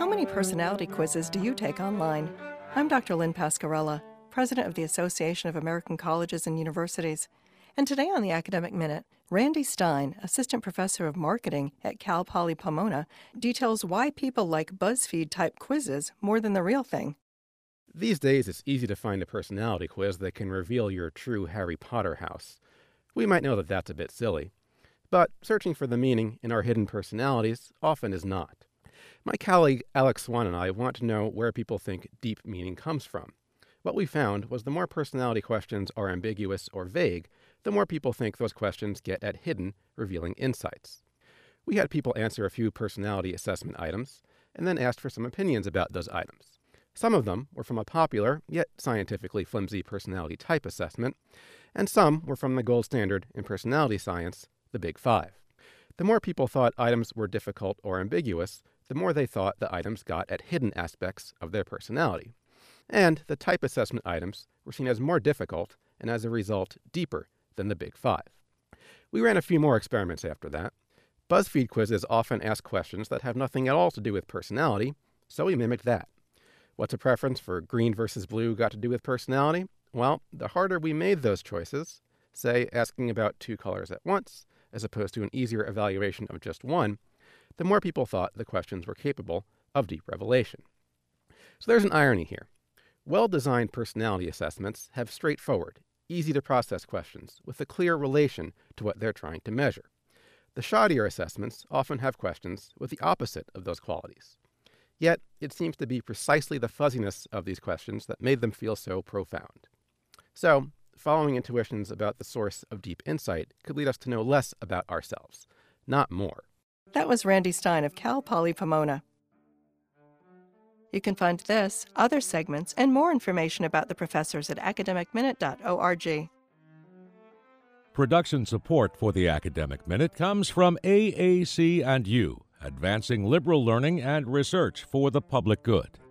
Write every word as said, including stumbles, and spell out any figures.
How many personality quizzes do you take online? I'm Doctor Lynn Pascarella, President of the Association of American Colleges and Universities. And today on the Academic Minute, Randy Stein, Assistant Professor of Marketing at Cal Poly Pomona, details why people like BuzzFeed-type quizzes more than the real thing. These days, it's easy to find a personality quiz that can reveal your true Harry Potter house. We might know that that's a bit silly, but searching for the meaning in our hidden personalities often is not. My colleague Alex Swan and I want to know where people think deep meaning comes from. What we found was the more personality questions are ambiguous or vague, the more people think those questions get at hidden, revealing insights. We had people answer a few personality assessment items, and then asked for some opinions about those items. Some of them were from a popular, yet scientifically flimsy personality type assessment, and some were from the gold standard in personality science, the Big Five. The more people thought items were difficult or ambiguous, the more they thought the items got at hidden aspects of their personality. And the type assessment items were seen as more difficult and, as a result, deeper than the Big Five. We ran a few more experiments after that. BuzzFeed quizzes often ask questions that have nothing at all to do with personality, so we mimicked that. What's a preference for green versus blue got to do with personality? Well, the harder we made those choices, say asking about two colors at once, as opposed to an easier evaluation of just one, the more people thought the questions were capable of deep revelation. So there's an irony here. Well-designed personality assessments have straightforward, easy-to-process questions with a clear relation to what they're trying to measure. The shoddier assessments often have questions with the opposite of those qualities. Yet, it seems to be precisely the fuzziness of these questions that made them feel so profound. So, following intuitions about the source of deep insight could lead us to know less about ourselves, not more. That was Randy Stein of Cal Poly Pomona. You can find this, other segments, and more information about the professors at academic minute dot org. Production support for the Academic Minute comes from A A C and U, advancing liberal learning and research for the public good.